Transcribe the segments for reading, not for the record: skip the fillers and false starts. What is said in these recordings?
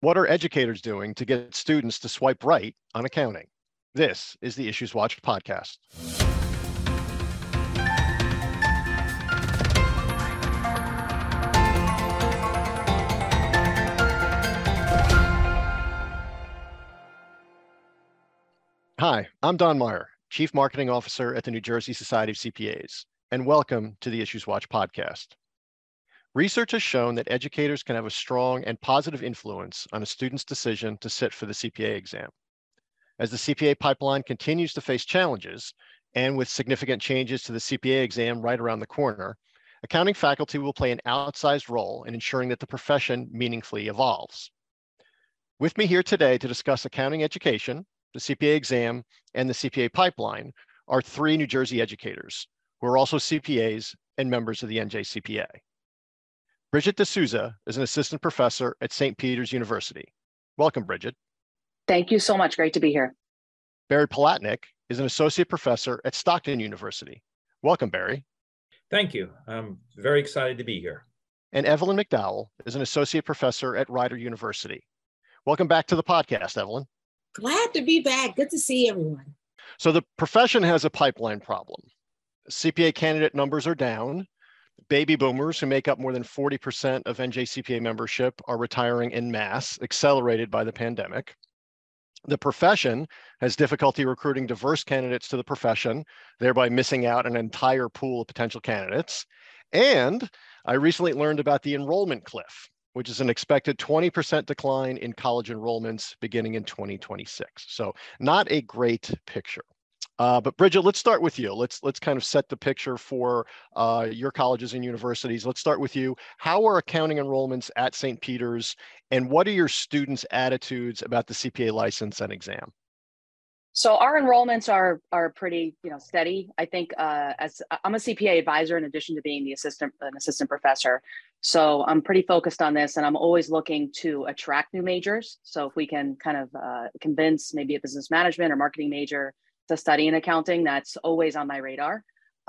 What are educators doing to get students to swipe right on accounting? This is the Issues Watch podcast. Hi, I'm Don Meyer, Chief Marketing Officer at the New Jersey Society of CPAs, and welcome to the Issues Watch podcast. Research has shown that educators can have a strong and positive influence on a student's decision to sit for the CPA exam. As the CPA pipeline continues to face challenges, and with significant changes to the CPA exam right around the corner, accounting faculty will play an outsized role in ensuring that the profession meaningfully evolves. With me here today to discuss accounting education, the CPA exam, and the CPA pipeline are three New Jersey educators who are also CPAs and members of the NJCPA. Bridget D'Souza is an assistant professor at St. Peter's University. Welcome, Bridget. Thank you so much. Great to be here. Barry Palatnik is an associate professor at Stockton University. Welcome, Barry. Thank you. I'm very excited to be here. And Evelyn McDowell is an associate professor at Rider University. Welcome back to the podcast, Evelyn. Glad to be back. Good to see everyone. So the profession has a pipeline problem. CPA candidate numbers are down. Baby boomers, who make up more than 40% of NJCPA membership, are retiring en masse, accelerated by the pandemic. The profession has difficulty recruiting diverse candidates to the profession, thereby missing out an entire pool of potential candidates. And I recently learned about the enrollment cliff, which is an expected 20% decline in college enrollments beginning in 2026. So not a great picture. But Bridget, let's start with you. Let's kind of set the picture for your colleges and universities. Let's start with you. How are accounting enrollments at St. Peter's, and what are your students' attitudes about the CPA license and exam? So our enrollments are pretty steady. I think as I'm a CPA advisor in addition to being an assistant professor. So I'm pretty focused on this, and I'm always looking to attract new majors. So if we can kind of convince maybe a business management or marketing major to study in accounting, that's always on my radar.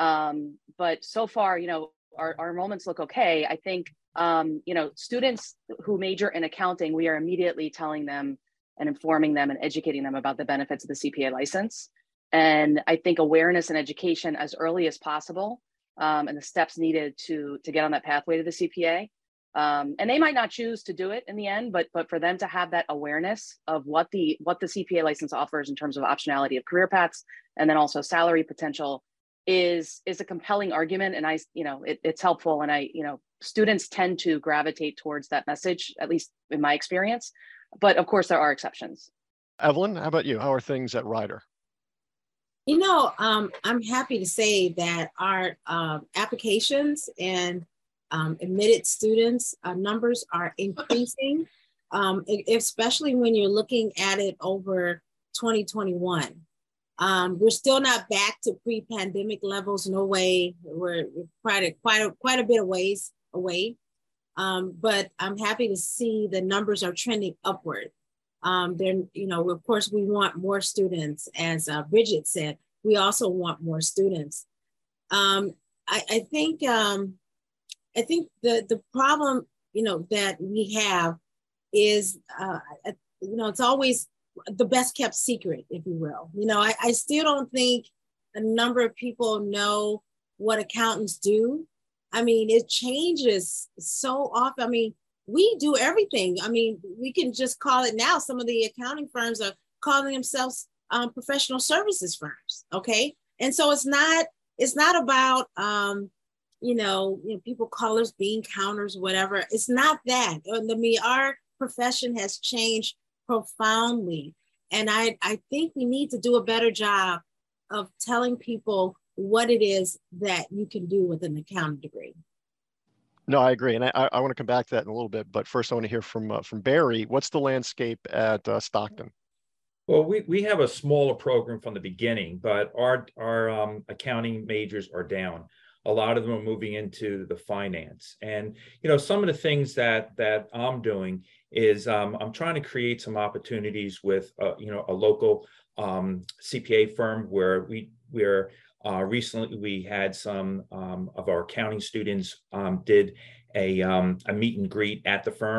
But so far, our enrollments look okay. I think, students who major in accounting, we are immediately telling them and informing them and educating them about the benefits of the CPA license. And I think awareness and education as early as possible, and the steps needed to get on that pathway to the CPA. And they might not choose to do it in the end, but for them to have that awareness of what the CPA license offers in terms of optionality of career paths, and then also salary potential is a compelling argument. And it's helpful. And students tend to gravitate towards that message, at least in my experience. But of course, there are exceptions. Evelyn, how about you? How are things at Rider? I'm happy to say that our applications and admitted students numbers are increasing, especially when you're looking at it over 2021. We're still not back to pre-pandemic levels. No way. We're quite a bit of ways away. But I'm happy to see the numbers are trending upward. Of course, we want more students. As Bridget said, we also want more students. I think the problem, that we have is, it's always the best kept secret, if you will. I still don't think a number of people know what accountants do. I mean, it changes so often. I mean, we do everything. I mean, we can just call it now. Some of the accounting firms are calling themselves professional services firms. Okay. And so it's not about, people call us bean counters, whatever. It's not that. I mean, our profession has changed profoundly. And I think we need to do a better job of telling people what it is that you can do with an accounting degree. No, I agree. And I want to come back to that in a little bit, but first I want to hear from Barry. What's the landscape at Stockton? Well, we have a smaller program from the beginning, but our accounting majors are down. A lot of them are moving into the finance. And, some of the things that I'm doing is I'm trying to create some opportunities with, a local CPA firm where recently we had some of our accounting students did a meet and greet at the firm.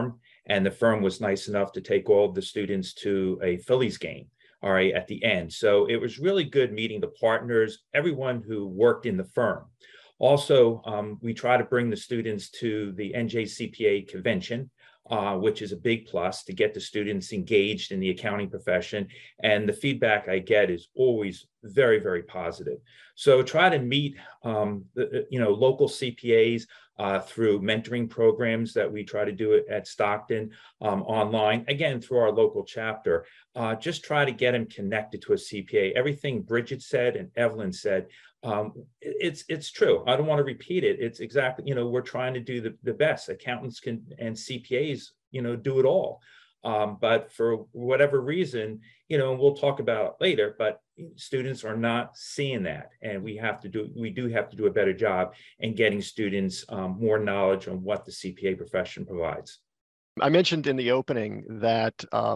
and the firm was nice enough to take all of the students to a Phillies game, all right, at the end. So it was really good meeting the partners, everyone who worked in the firm. Also, we try to bring the students to the NJCPA convention, which is a big plus to get the students engaged in the accounting profession. And the feedback I get is always very, very positive. So try to meet local CPAs through mentoring programs that we try to do it at Stockton, online, again, through our local chapter. Just try to get them connected to a CPA. Everything Bridget said and Evelyn said, it's true. I don't want to repeat it. It's exactly, we're trying to do the best. Accountants can and CPAs, do it all. But for whatever reason, we'll talk about it later, but students are not seeing that. And we do have to do a better job in getting students more knowledge on what the CPA profession provides. I mentioned in the opening that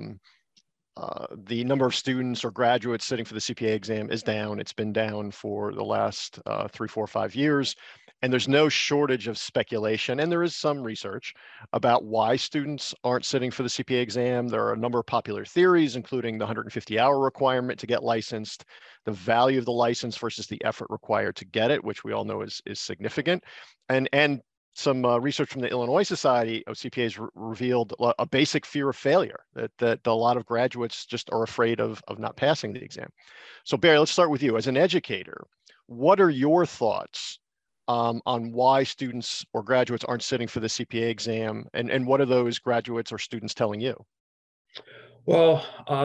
the number of students or graduates sitting for the CPA exam is down. It's been down for the last 3, 4, 5 years. And there's no shortage of speculation. And there is some research about why students aren't sitting for the CPA exam. There are a number of popular theories, including the 150-hour requirement to get licensed, the value of the license versus the effort required to get it, which we all know is significant. And some research from the Illinois Society of CPAs revealed a basic fear of failure, that a lot of graduates just are afraid of not passing the exam. So Barry, let's start with you. As an educator, what are your thoughts on why students or graduates aren't sitting for the CPA exam, and what are those graduates or students telling you? Well,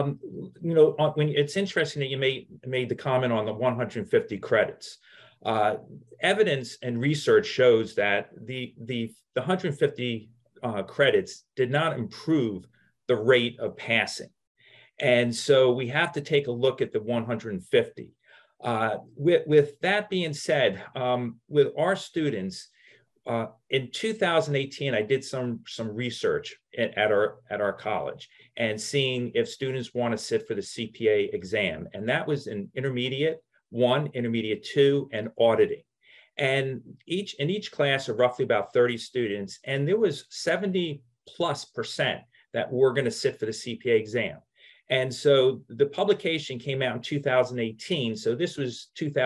when it's interesting that you made the comment on the 150 credits. Evidence and research shows that the 150 credits did not improve the rate of passing. And so we have to take a look at the 150. With that being said, with our students, in 2018, I did some research at our college and seeing if students want to sit for the CPA exam. And that was in Intermediate 1, Intermediate 2, and auditing. And in each class are roughly about 30 students, and there was 70+% that were going to sit for the CPA exam. And so the publication came out in 2018, so this was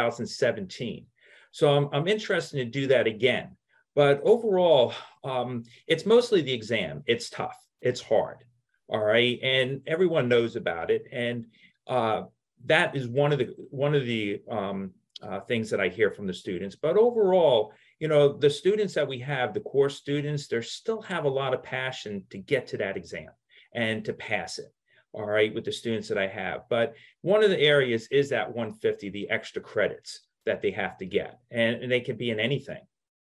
2017. So I'm interested to do that again. But overall, it's mostly the exam. It's tough. It's hard. All right, and everyone knows about it. And that is one of the things that I hear from the students. But overall, the students that we have, the core students, they still have a lot of passion to get to that exam and to pass it. All right, with the students that I have. But one of the areas is that 150, the extra credits that they have to get, and they can be in anything.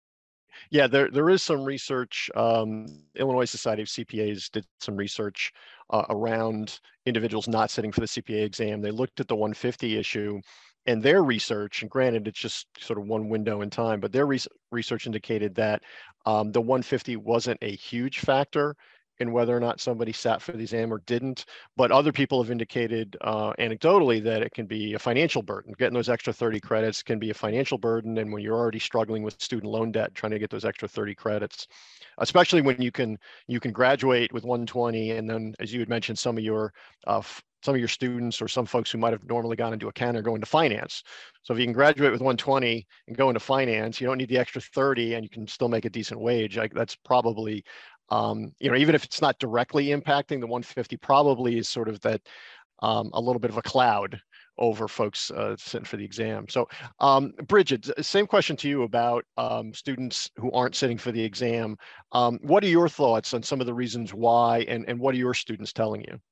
Yeah, there is some research. Illinois Society of CPAs did some research around individuals not sitting for the CPA exam. They looked at the 150 issue, and their research, and granted it's just sort of one window in time, but their research indicated that the 150 wasn't a huge factor in whether or not somebody sat for the exam or didn't. But other people have indicated anecdotally that it can be a financial burden. Getting those extra 30 credits can be a financial burden. And when you're already struggling with student loan debt, trying to get those extra 30 credits, especially when you can graduate with 120. And then, as you had mentioned, some of your students or some folks who might have normally gone into accounting are going to finance. So if you can graduate with 120 and go into finance, you don't need the extra 30 and you can still make a decent wage. That's probably, even if it's not directly impacting, the 150 probably is sort of that a little bit of a cloud over folks sitting for the exam. So Bridget, same question to you about students who aren't sitting for the exam. What are your thoughts on some of the reasons why, and what are your students telling you?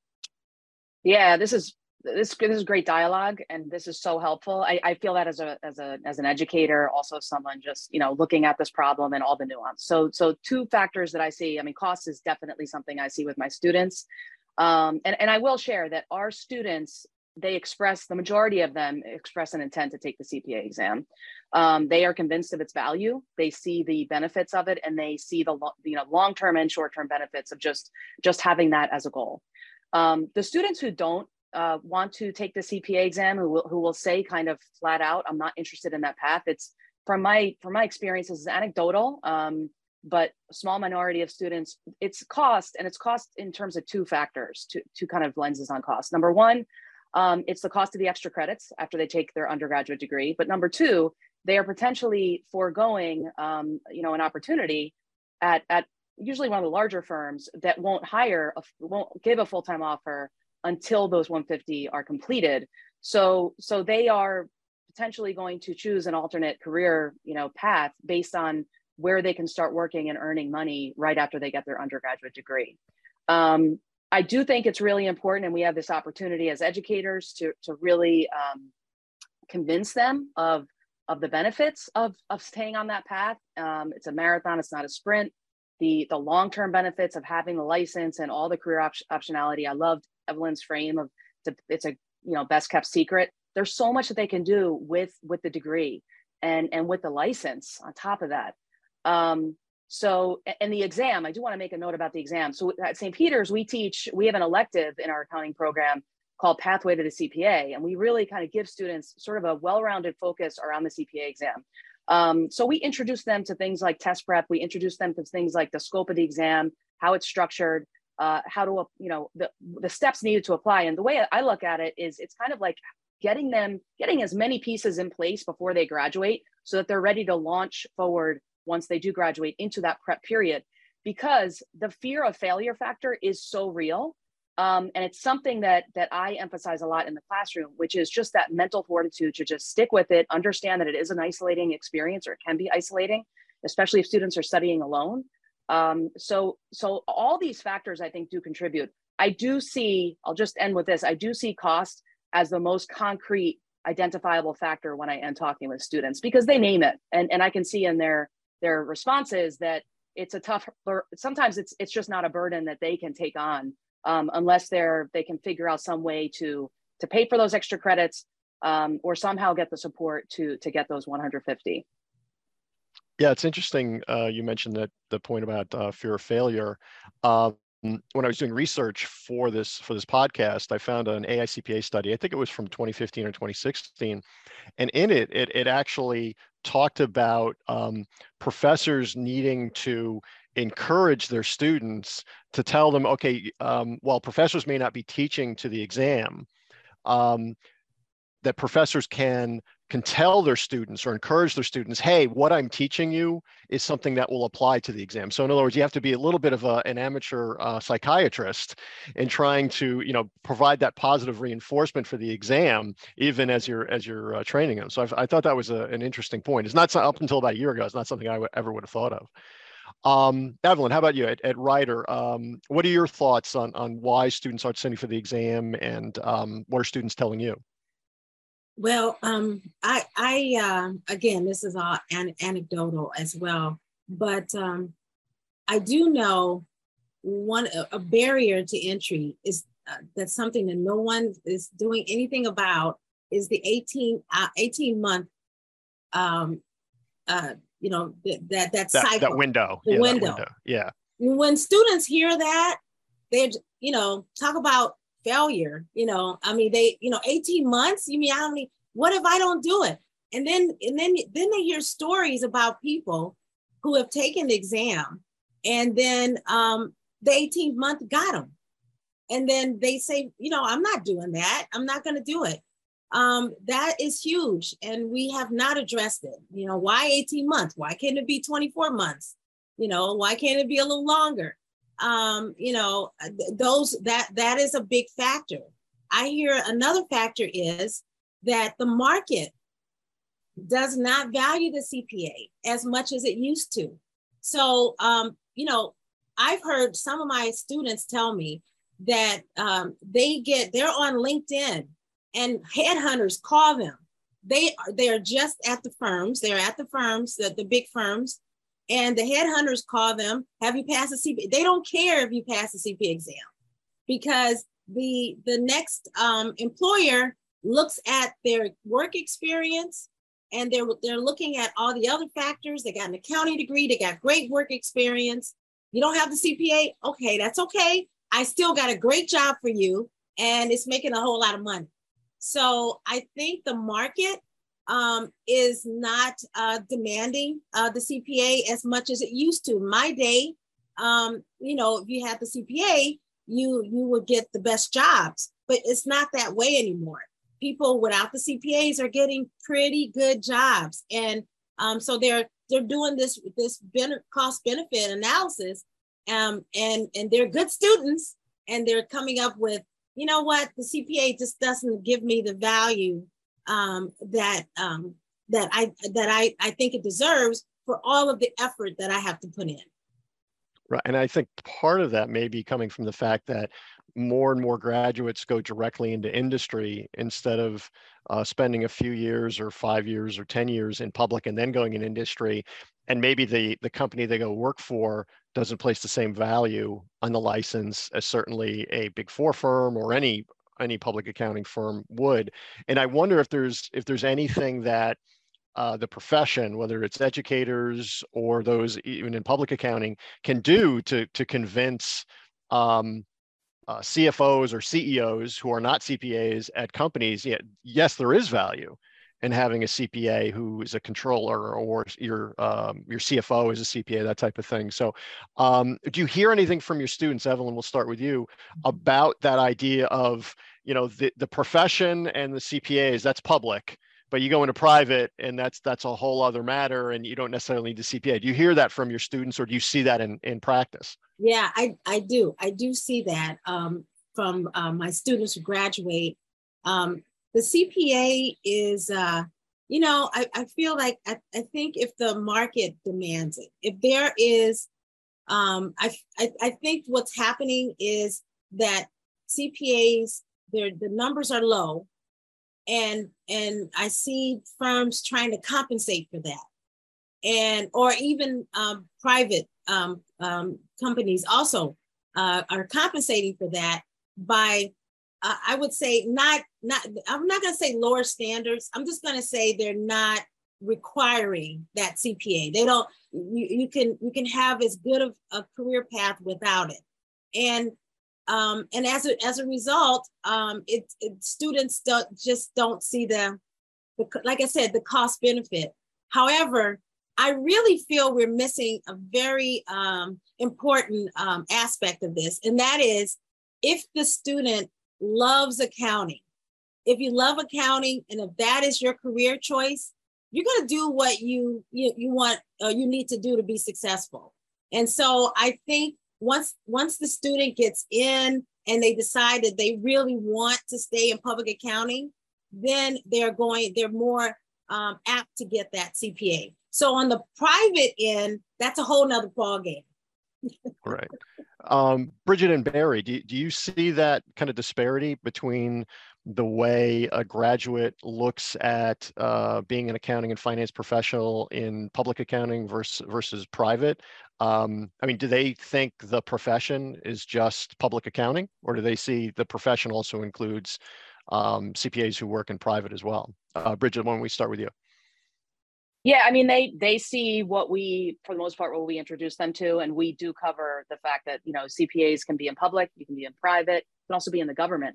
Yeah, this is great dialogue, and this is so helpful. I feel that as an educator, also someone just looking at this problem and all the nuance. So two factors that I see. I mean, cost is definitely something I see with my students, and I will share that our students, the majority of them express an intent to take the CPA exam. They are convinced of its value. They see the benefits of it, and they see the long-term and short-term benefits of just having that as a goal. The students who don't want to take the CPA exam, who will say kind of flat out, I'm not interested in that path. It's from my experience, this is anecdotal. but a small minority of students, it's cost, and it's cost in terms of two factors, two kind of lenses on cost. Number one, it's the cost of the extra credits after they take their undergraduate degree. But number two, they are potentially foregoing, you know, an opportunity at usually one of the larger firms that won't give a full-time offer until those 150 are completed. So they are potentially going to choose an alternate career, you know, path based on where they can start working and earning money right after they get their undergraduate degree. I do think it's really important, and we have this opportunity as educators to really convince them of the benefits of staying on that path. It's a marathon, it's not a sprint. The long-term benefits of having the license and all the career optionality. I loved Evelyn's frame of it's a, you know, best kept secret. There's so much that they can do with the degree and with the license on top of that. So, and the exam, I do want to make a note about the exam. So at St. Peter's, we have an elective in our accounting program called Pathway to the CPA. And we really kind of give students sort of a well-rounded focus around the CPA exam. So we introduce them to things like test prep. We introduce them to things like the scope of the exam, how it's structured, how to, you know, the steps needed to apply. And the way I look at it is it's kind of like getting as many pieces in place before they graduate so that they're ready to launch forward once they do graduate into that prep period, because the fear of failure factor is so real. And it's something that I emphasize a lot in the classroom, which is just that mental fortitude to just stick with it, understand that it is an isolating experience, or it can be isolating, especially if students are studying alone. So all these factors, I think, do contribute. I'll just end with this. I do see cost as the most concrete identifiable factor when I am talking with students, because they name it. And I can see in their responses that it's sometimes it's just not a burden that they can take on. Unless they can figure out some way to pay for those extra credits, or somehow get the support to get those 150. Yeah, it's interesting. You mentioned that the point about fear of failure. When I was doing research for this podcast, I found an AICPA study. I think it was from 2015 or 2016, and in it actually talked about professors needing to encourage their students to tell them, okay, while professors may not be teaching to the exam, that professors can tell their students or encourage their students, hey, what I'm teaching you is something that will apply to the exam. So in other words, you have to be a little bit of an amateur psychiatrist in trying to, you know, provide that positive reinforcement for the exam, even as you're training them. So I thought that was an interesting point. It's not up until about a year ago. It's not something I ever would have thought of. Evelyn, how about you at Rider? What are your thoughts on why students aren't studying for the exam, and what are students telling you? Well, I again, this is all anecdotal as well, but I do know a barrier to entry is that's something that no one is doing anything about, is the 18-month you know, that cycle. That window. The window. Yeah. When students hear that, they, you know, talk about failure, you know, I mean, 18 months, you mean, what if I don't do it? And then they hear stories about people who have taken the exam, and then the 18th month got them. And then they say, you know, I'm not doing that. I'm not going to do it. That is huge. And we have not addressed it. You know, why 18 months? Why can't it be 24 months? You know, why can't it be a little longer? You know, that is a big factor. I hear another factor is that the market does not value the CPA as much as it used to. So, you know, I've heard some of my students tell me that they're on LinkedIn and headhunters call them. They're just at the firms. They're at the firms, the big firms, and the headhunters call them. Have you passed the CPA? They don't care if you pass the CPA exam, because the next employer looks at their work experience, and they're looking at all the other factors. They got an accounting degree. They got great work experience. You don't have the CPA? Okay, that's okay. I still got a great job for you, and it's making a whole lot of money. So I think the market is not demanding the CPA as much as it used to. My day, you know, if you had the CPA, you would get the best jobs, but it's not that way anymore. People without the CPAs are getting pretty good jobs, and so they're doing this cost benefit analysis, and they're good students, and they're coming up with, you know what, the CPA just doesn't give me the value that I think it deserves for all of the effort that I have to put in. Right. And I think part of that may be coming from the fact that more and more graduates go directly into industry instead of spending a few years or 5 years or 10 years in public and then going in industry. And maybe the company they go work for doesn't place the same value on the license as certainly a Big Four firm or any public accounting firm would. And I wonder if there's anything that the profession, whether it's educators or those even in public accounting, can do to convince CFOs or CEOs who are not CPAs at companies, yes, there is value in having a CPA who is a controller, or your CFO is a CPA, that type of thing. So do you hear anything from your students, Evelyn, we'll start with you, about that idea of, you know, the profession and the CPAs, that's public, but you go into private and that's a whole other matter, and you don't necessarily need the CPA. Do you hear that from your students, or do you see that in practice? Yeah, I do see that from my students who graduate. The CPA is, you know, I feel like I think if the market demands it, if there is, I think what's happening is that CPAs, the numbers are low, and I see firms trying to compensate for that, and or even private companies also are compensating for that by I would say not I'm not going to say lower standards. I'm just going to say they're not requiring that CPA. They don't. You can have as good of a career path without it, and as a result, students don't see the like I said, the cost benefit. However, I really feel we're missing a very important aspect of this, and that is if the student loves accounting. If you love accounting, and if that is your career choice, you're going to do what you want, you need to do to be successful. And so I think once the student gets in and they decide that they really want to stay in public accounting, then they're more apt to get that CPA. So on the private end, that's a whole nother ballgame. Right. Bridget and Barry, do you see that kind of disparity between the way a graduate looks at being an accounting and finance professional in public accounting versus private? I mean, do they think the profession is just public accounting, or do they see the profession also includes CPAs who work in private as well? Bridget, why don't we start with you? Yeah, I mean, they see what we, for the most part, what we introduce them to, and we do cover the fact that, you know, CPAs can be in public, you can be in private, can also be in the government.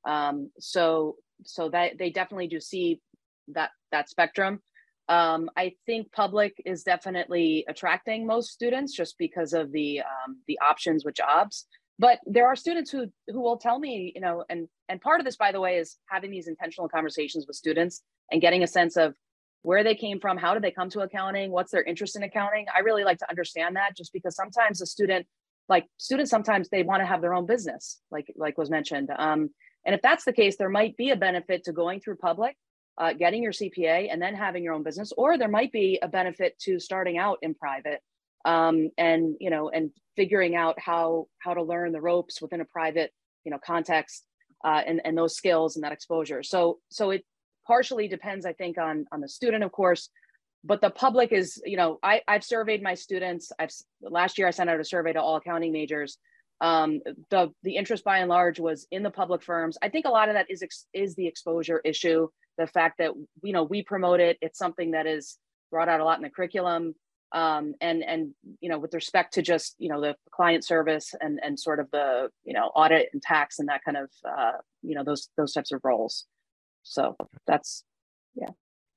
So that they definitely do see that spectrum. I think public is definitely attracting most students just because of the options with jobs. But there are students who will tell me, you know, and part of this, by the way, is having these intentional conversations with students and getting a sense of where they came from, how did they come to accounting, what's their interest in accounting. I really like to understand that, just because sometimes students sometimes they want to have their own business, like was mentioned. And if that's the case, there might be a benefit to going through public, getting your CPA, and then having your own business, or there might be a benefit to starting out in private, and figuring out how to learn the ropes within a private, context, and those skills and that exposure. So it partially depends, I think, on the student, of course, but the public is, I've surveyed my students. Last year I sent out a survey to all accounting majors. The interest by and large was in the public firms. I think a lot of that is the exposure issue, the fact that, we promote it. It's something that is brought out a lot in the curriculum. And with respect to just, the client service and sort of the, audit and tax and that kind of, those types of roles. So that's, yeah.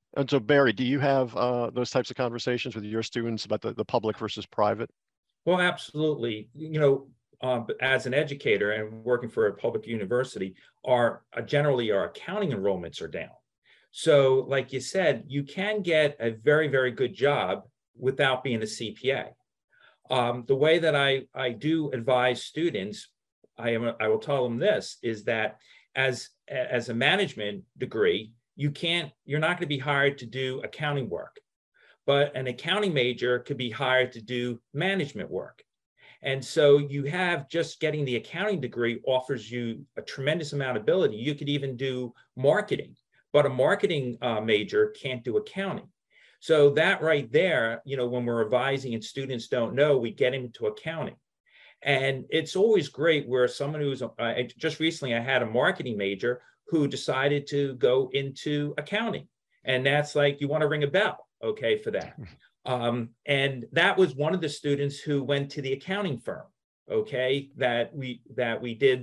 And so Barry, do you have those types of conversations with your students about the public versus private? Well, absolutely. You know, as an educator and working for a public university, generally our accounting enrollments are down. So like you said, you can get a very, very good job without being a CPA. The way that I do advise students, I will tell them this, is that as a management degree, you're not going to be hired to do accounting work, but an accounting major could be hired to do management work. And so you have just getting the accounting degree offers you a tremendous amount of ability. You could even do marketing, but a marketing major can't do accounting. So that right there, you know, when we're revising and students don't know, we get into accounting. And it's always great where someone who's, just recently I had a marketing major who decided to go into accounting. And that's like, you want to ring a bell, okay, for that. And that was one of the students who went to the accounting firm, okay, that we did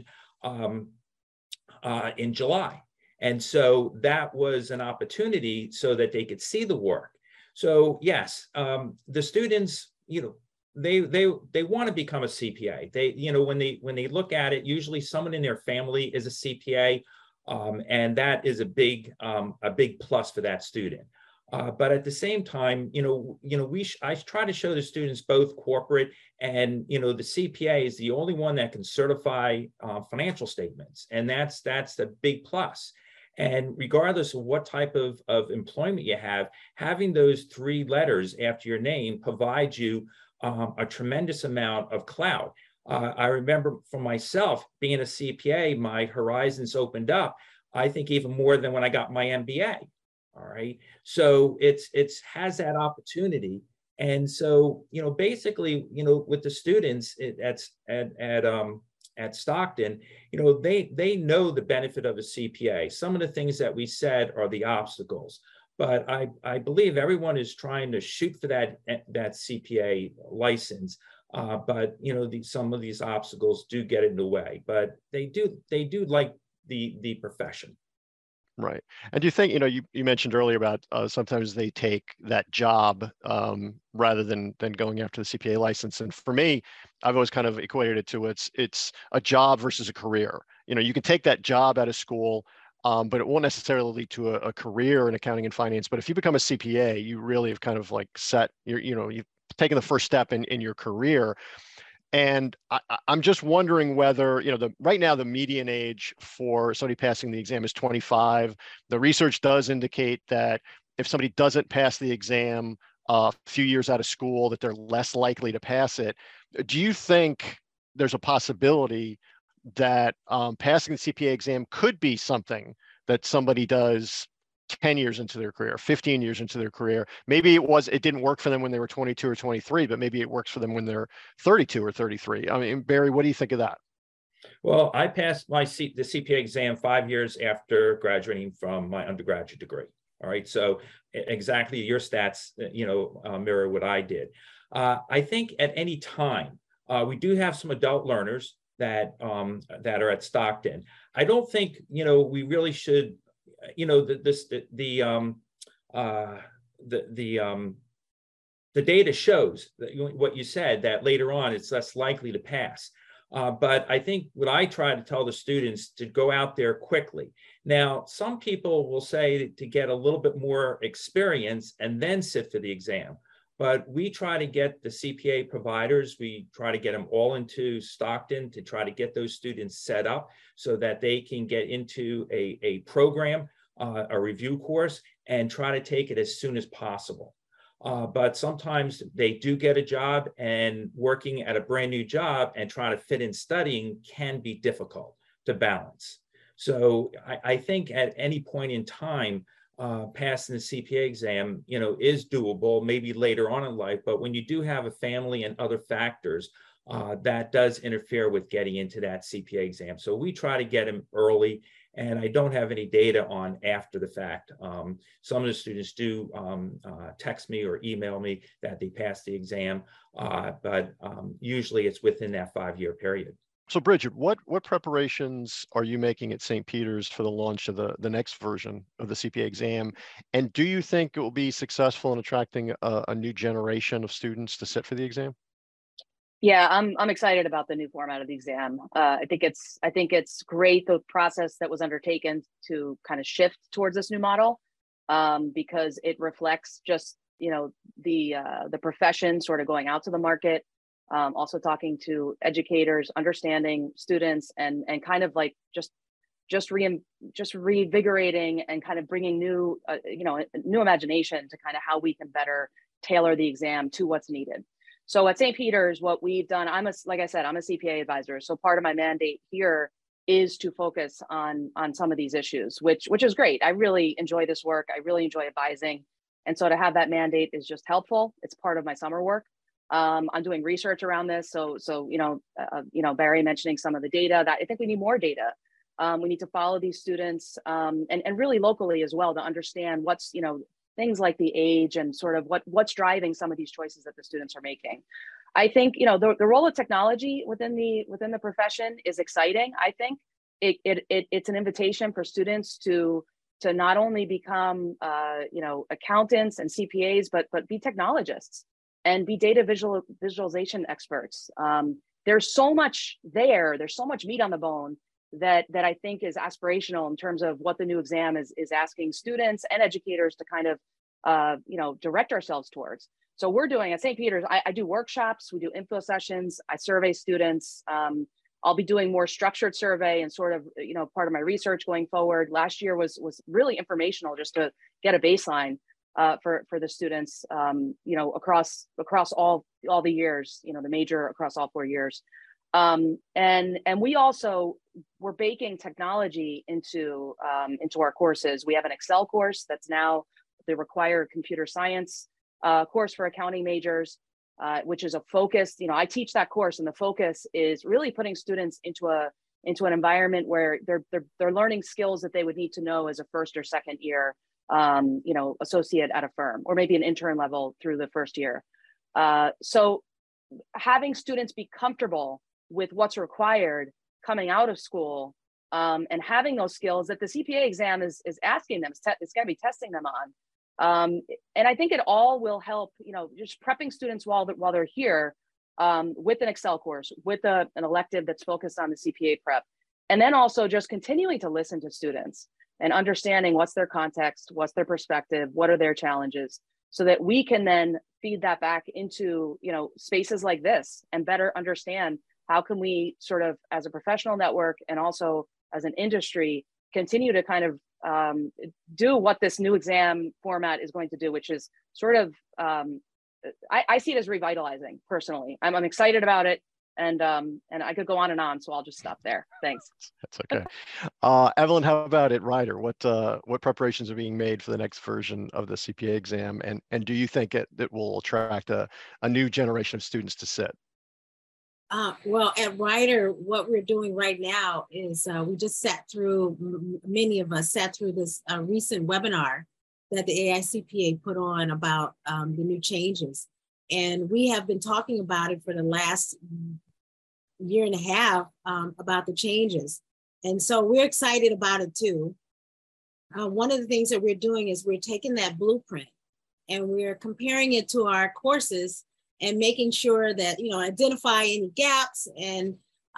in July. And so that was an opportunity so that they could see the work. So yes, the students, you know, they want to become a CPA. They, you know, when they look at it, usually someone in their family is a CPA, and that is a big plus for that student. But at the same time, I try to show the students both corporate and, you know, the CPA is the only one that can certify financial statements, and that's the big plus. And regardless of what type of employment you have, having those 3 letters after your name provides you a tremendous amount of clout. I remember for myself being a CPA, my horizons opened up, I think even more than when I got my MBA. All right. So it's has that opportunity. And so, you know, basically, you know, with the students at Stockton, you know, they know the benefit of a CPA. Some of the things that we said are the obstacles, but I believe everyone is trying to shoot for that CPA license. But you know, some of these obstacles do get in the way, but they do like the profession. Right. And do you think, you know, you mentioned earlier about sometimes they take that job rather than going after the CPA license. And for me, I've always kind of equated it to it's a job versus a career. You know, you can take that job out of school, but it won't necessarily lead to a career in accounting and finance. But if you become a CPA, you really have kind of like you've taken the first step in your career. And I'm just wondering whether, you know, right now the median age for somebody passing the exam is 25. The research does indicate that if somebody doesn't pass the exam a few years out of school, that they're less likely to pass it. Do you think there's a possibility that passing the CPA exam could be something that somebody does 10 years into their career, 15 years into their career? Maybe it didn't work for them when they were 22 or 23, but maybe it works for them when they're 32 or 33. I mean, Barry, what do you think of that? Well, I passed the CPA exam 5 years after graduating from my undergraduate degree. All right, so exactly your stats, you know, mirror what I did. I think at any time, we do have some adult learners that are at Stockton. I don't think, you know, we really should, you know, the data shows that what you said, that later on it's less likely to pass. But I think what I try to tell the students to go out there quickly. Now, some people will say to get a little bit more experience and then sit for the exam. But we try to get the CPA providers, we try to get them all into Stockton to try to get those students set up so that they can get into a program, a review course, and try to take it as soon as possible. But sometimes they do get a job, and working at a brand new job and trying to fit in studying can be difficult to balance. So I think at any point in time, passing the CPA exam, you know, is doable, maybe later on in life. But when you do have a family and other factors, that does interfere with getting into that CPA exam. So we try to get them early, and I don't have any data on after the fact. Some of the students do text me or email me that they passed the exam, but usually it's within that 5-year period. So Bridget, what preparations are you making at St. Peter's for the launch of the next version of the CPA exam? And do you think it will be successful in attracting a new generation of students to sit for the exam? Yeah, I'm excited about the new format of the exam. I think it's great, the process that was undertaken to kind of shift towards this new model, because it reflects just, you know, the profession sort of going out to the market, also talking to educators, understanding students, and kind of like just revigorating and kind of bringing new new imagination to kind of how we can better tailor the exam to what's needed. So at St. Peter's, what we've done, like I said, I'm a CPA advisor. So part of my mandate here is to focus on some of these issues, which is great. I really enjoy this work. I really enjoy advising. And so to have that mandate is just helpful. It's part of my summer work. I'm doing research around this. So Barry mentioning some of the data, that I think we need more data. We need to follow these students, and really locally as well, to understand what's, things like the age and sort of what's driving some of these choices that the students are making. I think, the role of technology within the profession is exciting. I think it's an invitation for students to not only become accountants and CPAs, but be technologists and be data visualization experts. There's so much there. There's so much meat on the bone that I think is aspirational in terms of what the new exam is asking students and educators to kind of direct ourselves towards. So we're doing at St. Peter's, I do workshops, we do info sessions, I survey students. I'll be doing more structured survey and sort of, part of my research going forward. Last year was really informational, just to get a baseline for the students, across all the years, the major across all 4 years. And we're baking technology into our courses. We have an Excel course that's now the required computer science course for accounting majors, which is a focused, I teach that course, and the focus is really putting students into an environment where they're learning skills that they would need to know as a first or second year, associate at a firm, or maybe an intern level through the first year. So having students be comfortable with what's required coming out of school, and having those skills that the CPA exam is asking them, it's going to be testing them on. And I think it all will help, just prepping students while they're here, with an Excel course, with an elective that's focused on the CPA prep. And then also just continuing to listen to students and understanding what's their context, what's their perspective, what are their challenges, so that we can then feed that back into, spaces like this and better understand how can we sort of, as a professional network and also as an industry, continue to kind of do what this new exam format is going to do, which is sort of, I see it as revitalizing personally. I'm excited about it, and I could go on, so I'll just stop there. Thanks. That's okay. Evelyn, how about at Rider? What preparations are being made for the next version of the CPA exam, and do you think it will attract a new generation of students to sit? Well, at Rider, what we're doing right now is many of us sat through this recent webinar that the AICPA put on about the new changes. And we have been talking about it for the last year and a half, about the changes. And so we're excited about it too. One of the things that we're doing is we're taking that blueprint and we're comparing it to our courses and making sure that, identify any gaps and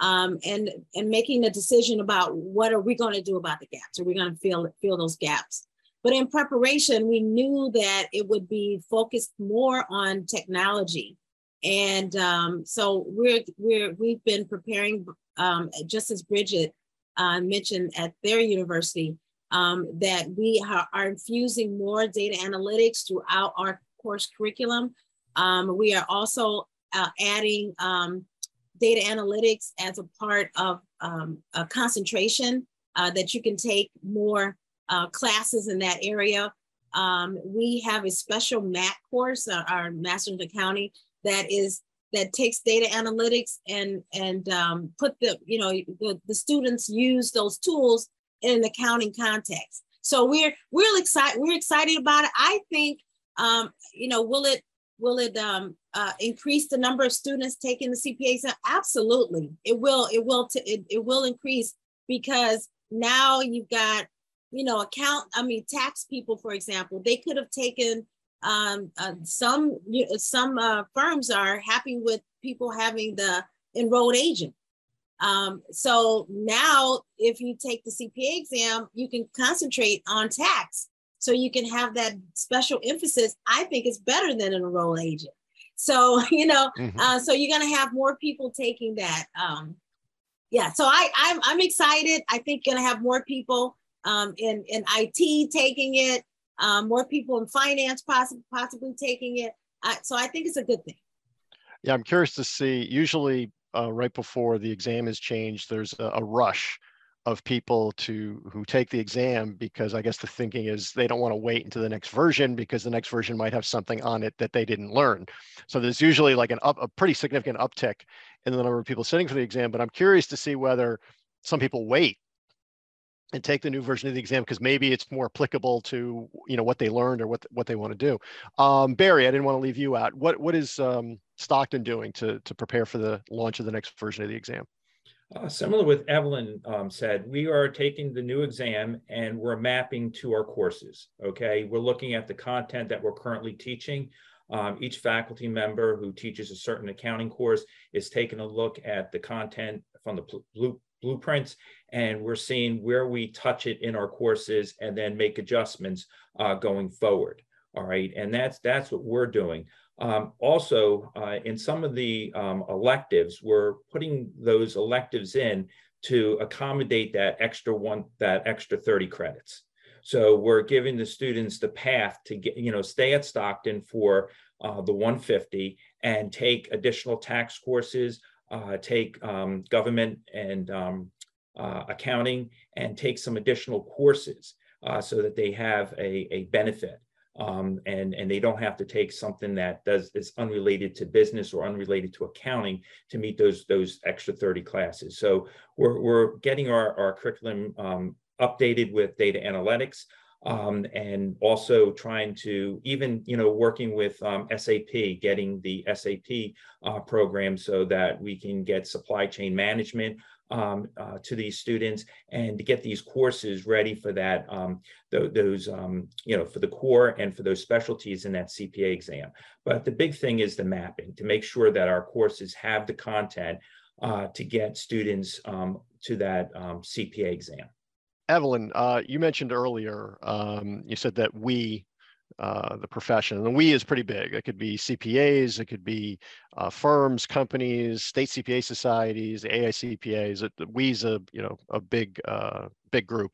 making a decision about what are we going to do about the gaps. Are we going to fill those gaps? But in preparation, we knew that it would be focused more on technology. And so we've been preparing, just as Bridget mentioned at their university, that we are infusing more data analytics throughout our course curriculum. We are also adding data analytics as a part of a concentration that you can take more classes in that area. We have a special MAC course, our Master of Accounting, that takes data analytics and put the students use those tools in an accounting context. So we're excited. We're excited about it. I think will it increase the number of students taking the CPA exam? Absolutely, it will. It will increase, because now you've got, tax people, for example. They could have taken some firms are happy with people having the enrolled agent. So now if you take the CPA exam, you can concentrate on tax. So you can have that special emphasis. I think it's better than an enrolled agent. So, so you're going to have more people taking that. So I'm excited. I think going to have more people in IT taking it, more people in finance possibly taking it. So I think it's a good thing. Yeah, I'm curious to see, usually right before the exam is changed, there's a rush of people who take the exam, because I guess the thinking is they don't want to wait until the next version, because the next version might have something on it that they didn't learn. So there's usually like a pretty significant uptick in the number of people sitting for the exam. But I'm curious to see whether some people wait and take the new version of the exam because maybe it's more applicable to what they learned or what they want to do. Barry, I didn't want to leave you out. What is Stockton doing to prepare for the launch of the next version of the exam? Similar with Evelyn said, we are taking the new exam and we're mapping to our courses, okay? We're looking at the content that we're currently teaching. Each faculty member who teaches a certain accounting course is taking a look at the content from the blueprints, and we're seeing where we touch it in our courses and then make adjustments going forward, all right? And that's what we're doing. Also, in some of the electives, we're putting those electives in to accommodate that extra 30 credits. So we're giving the students the path to get, stay at Stockton for the 150 and take additional tax courses, take government and accounting, and take some additional courses so that they have a benefit. And they don't have to take something that is unrelated to business or unrelated to accounting to meet those extra 30 classes. So we're getting our curriculum updated with data analytics, and also trying to even, working with SAP, getting the SAP program so that we can get supply chain management to these students, and to get these courses ready for that, those for the core and for those specialties in that CPA exam. But the big thing is the mapping, to make sure that our courses have the content to get students to that CPA exam. Evelyn, you mentioned earlier, you said that the profession, and the we is pretty big. It could be CPAs, it could be firms, companies, state CPA societies, the AICPAs. The we's a big group.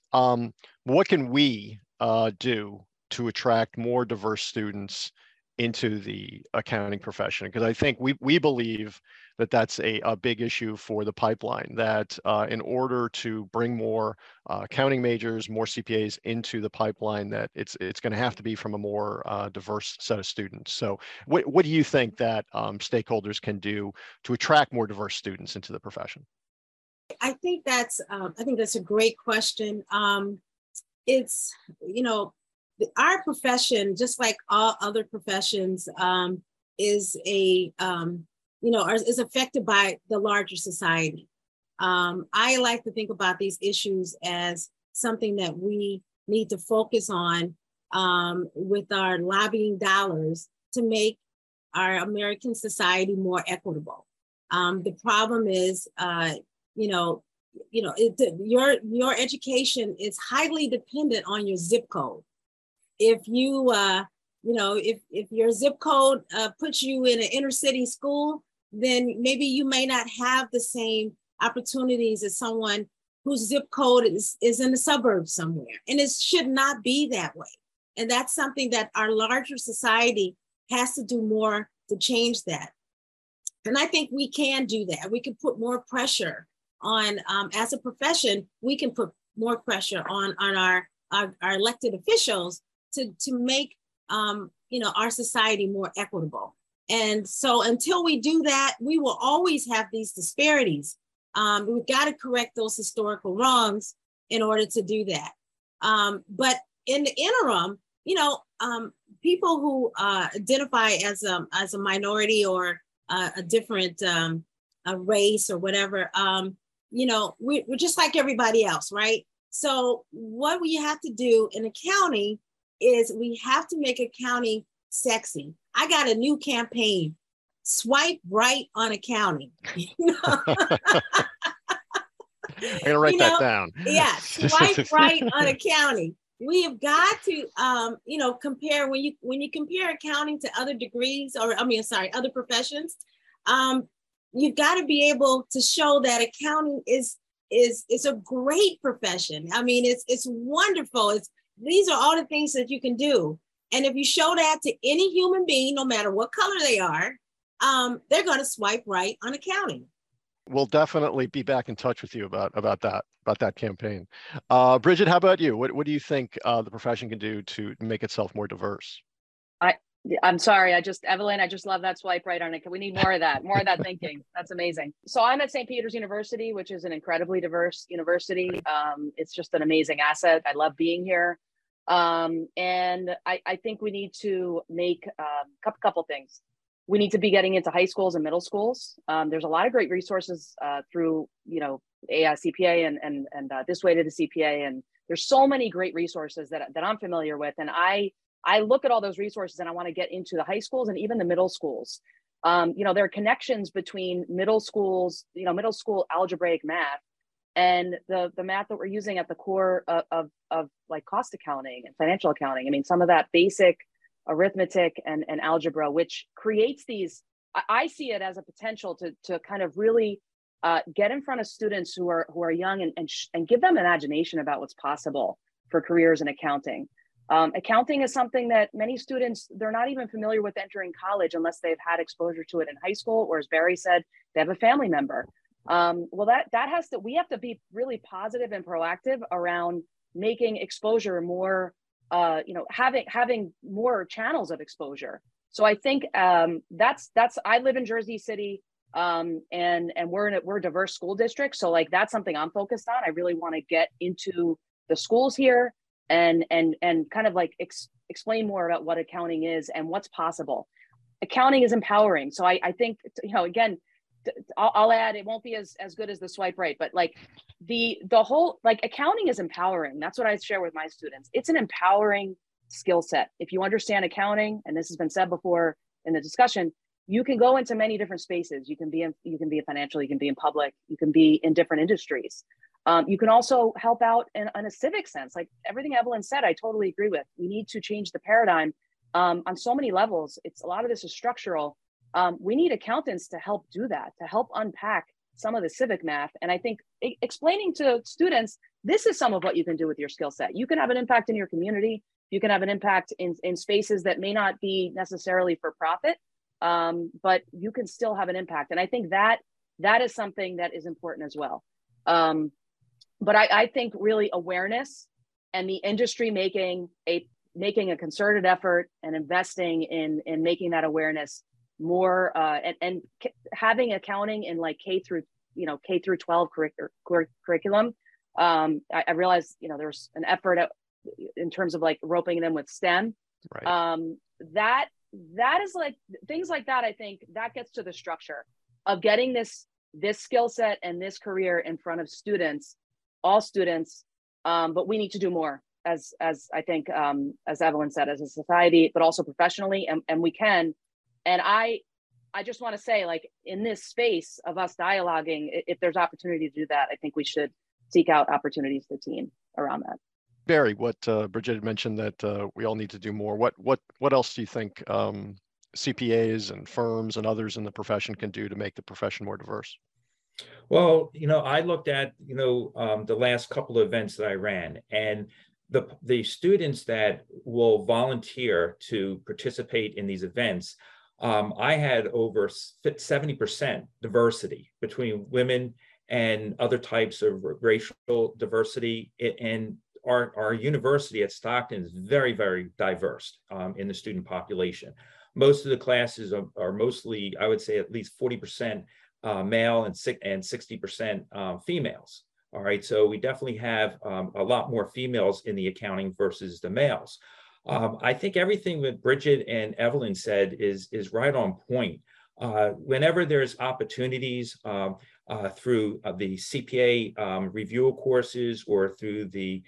What can we do to attract more diverse students into the accounting profession? Because I think we believe that that's a big issue for the pipeline, that in order to bring more accounting majors, more CPAs into the pipeline, that it's going to have to be from a more diverse set of students. So what do you think that stakeholders can do to attract more diverse students into the profession? I think that's a great question. It's, our profession, just like all other professions, is is affected by the larger society. I like to think about these issues as something that we need to focus on with our lobbying dollars to make our American society more equitable. The problem is, your education is highly dependent on your zip code. If you, if your zip code puts you in an inner city school, then maybe you may not have the same opportunities as someone whose zip code is in the suburbs somewhere. And it should not be that way. And that's something that our larger society has to do more to change that. And I think we can do that. We can put more pressure on, as a profession, we can put more pressure on our elected officials to make our society more equitable. And so until we do that, we will always have these disparities. We've got to correct those historical wrongs in order to do that. But in the interim, people who identify as a minority or a different a race or whatever, we're just like everybody else, right? So what we have to do in accounting is we have to make accounting sexy. I got a new campaign, swipe right on accounting. I'm gonna write that down. Yeah, swipe right on accounting. We have got to, compare when you compare accounting to other degrees, or other professions. You've got to be able to show that accounting is a great profession. I mean, it's wonderful. These are all the things that you can do, and if you show that to any human being, no matter what color they are, they're going to swipe right on accounting. We'll definitely be back in touch with you about that campaign. Bridget, how about you? What do you think the profession can do to make itself more diverse? I'm sorry, Evelyn, I just love that swipe right on it. We need more of that thinking. That's amazing. So I'm at St. Peter's University, which is an incredibly diverse university. It's just an amazing asset. I love being here. And I think we need to make a couple things. We need to be getting into high schools and middle schools. There's a lot of great resources through, CPA and This Way to the CPA. And there's so many great resources that I'm familiar with. And I look at all those resources and I want to get into the high schools and even the middle schools. There are connections between middle schools, middle school algebraic math and the math that we're using at the core of like cost accounting and financial accounting. I mean, some of that basic arithmetic and algebra, which creates these, I see it as a potential to kind of really get in front of students who are young and give them imagination about what's possible for careers in accounting. Accounting is something that many students, they're not even familiar with entering college unless they've had exposure to it in high school, or as Barry said, they have a family member. We have to be really positive and proactive around making exposure more, having more channels of exposure. So I think I live in Jersey City, and we're a diverse school district. So like, that's something I'm focused on. I really want to get into the schools here and kind of like explain more about what accounting is and what's possible. Accounting is empowering. So I think, again, I'll add, it won't be as good as the swipe right, but like the whole, like, accounting is empowering. That's what I share with my students. It's an empowering skill set. If you understand accounting, and this has been said before in the discussion, you can go into many different spaces. You can be a financial, you can be in public, you can be in different industries. You can also help out in a civic sense. Like everything Evelyn said, I totally agree with. We need to change the paradigm on so many levels. A lot of this is structural. We need accountants to help do that, to help unpack some of the civic math. And I think explaining to students, this is some of what you can do with your skill set. You can have an impact in your community. You can have an impact in spaces that may not be necessarily for profit, but you can still have an impact. And I think that is something that is important as well. But I think really awareness and the industry making a concerted effort and investing in making that awareness more and having accounting in like K through 12 curriculum. I realized there's an effort in terms of like roping them with STEM. Right. That is like things like that. I think that gets to the structure of getting this skill set and this career in front of students, all students. But we need to do more as I think, as Evelyn said, as a society, but also professionally, and we can. And I just want to say, like, in this space of us dialoguing, if there's opportunity to do that, I think we should seek out opportunities to team around that. Barry, what Bridget had mentioned that we all need to do more. What else do you think CPAs and firms and others in the profession can do to make the profession more diverse? Well, I looked at, the last couple of events that I ran, and the students that will volunteer to participate in these events, I had over 70% diversity between women and other types of racial diversity. And our university at Stockton is very, very diverse in the student population. Most of the classes are mostly, I would say, at least 40% male and 60% females. All right, so we definitely have a lot more females in the accounting versus the males. I think everything that Bridget and Evelyn said is right on point. Whenever there's opportunities through the CPA review courses or through the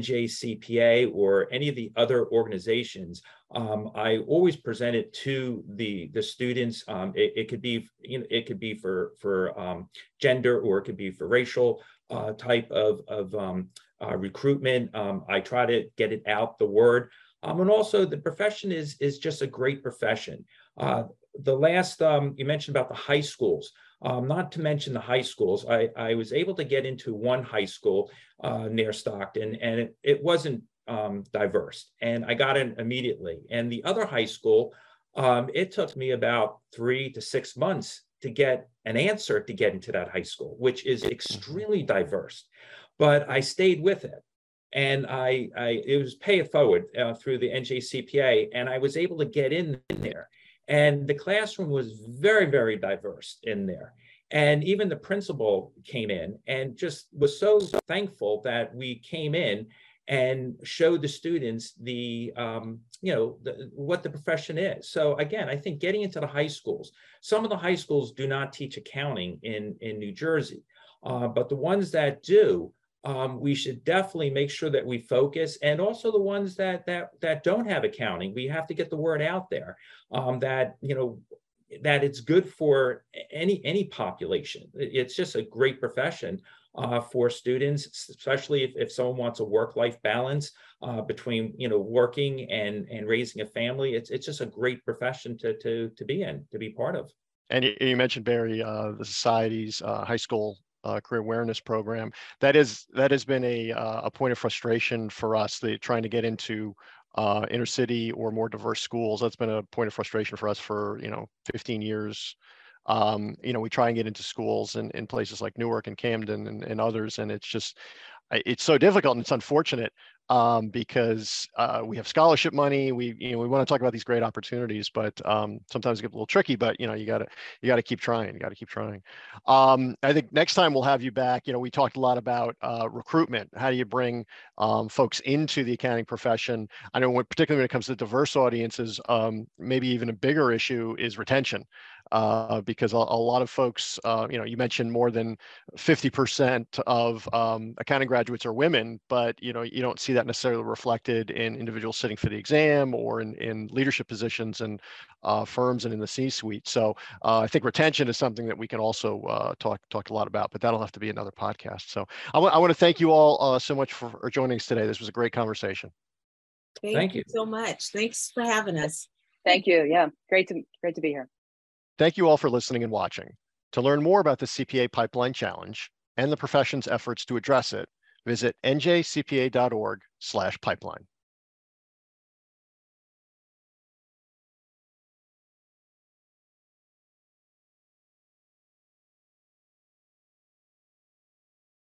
NJCPA or any of the other organizations, I always present it to the students. It could be, you know, it could be for gender, or it could be for racial type of recruitment. I try to get it out the word. And also the profession is just a great profession. The last, you mentioned about the high schools. Not to mention the high schools, I was able to get into one high school near Stockton, and it wasn't diverse, and I got in immediately. And the other high school, it took me about 3 to 6 months to get an answer to get into that high school, which is extremely diverse. But I stayed with it. And it was pay it forward through the NJCPA, and I was able to get in there. And the classroom was very, very diverse in there. And even the principal came in and just was so thankful that we came in and showed the students the, you know, what the profession is. So again, I think getting into the high schools, some of the high schools do not teach accounting in New Jersey, but the ones that do, we should definitely make sure that we focus, and also the ones that don't have accounting, we have to get the word out there that, you know, that it's good for any population. It's just a great profession for students, especially if someone wants a work-life balance between, you know, working and raising a family. It's just a great profession to be in, to be part of. And you mentioned, Barry, the Society's high school career awareness program. That has been a point of frustration for us, trying to get into inner city or more diverse schools. That's been a point of frustration for us for 15 years. We try and get into schools in places like Newark and Camden and others, and it's so difficult, and it's unfortunate because we have scholarship money. We want to talk about these great opportunities, but sometimes it gets a little tricky. But you got to keep trying. You got to keep trying. I think next time we'll have you back. We talked a lot about recruitment. How do you bring folks into the accounting profession? I know particularly when it comes to diverse audiences, maybe even a bigger issue is retention. Because a lot of folks, you mentioned more than 50% of accounting graduates are women, but you don't see that necessarily reflected in individuals sitting for the exam or in leadership positions and firms and in the C-suite. So I think retention is something that we can also talk a lot about, but that'll have to be another podcast. So I want to thank you all so much for joining us today. This was a great conversation. Thank you so much. Thanks for having us. Thank you. Yeah, great to be here. Thank you all for listening and watching. To learn more about the CPA Pipeline Challenge and the profession's efforts to address it, visit njcpa.org/pipeline.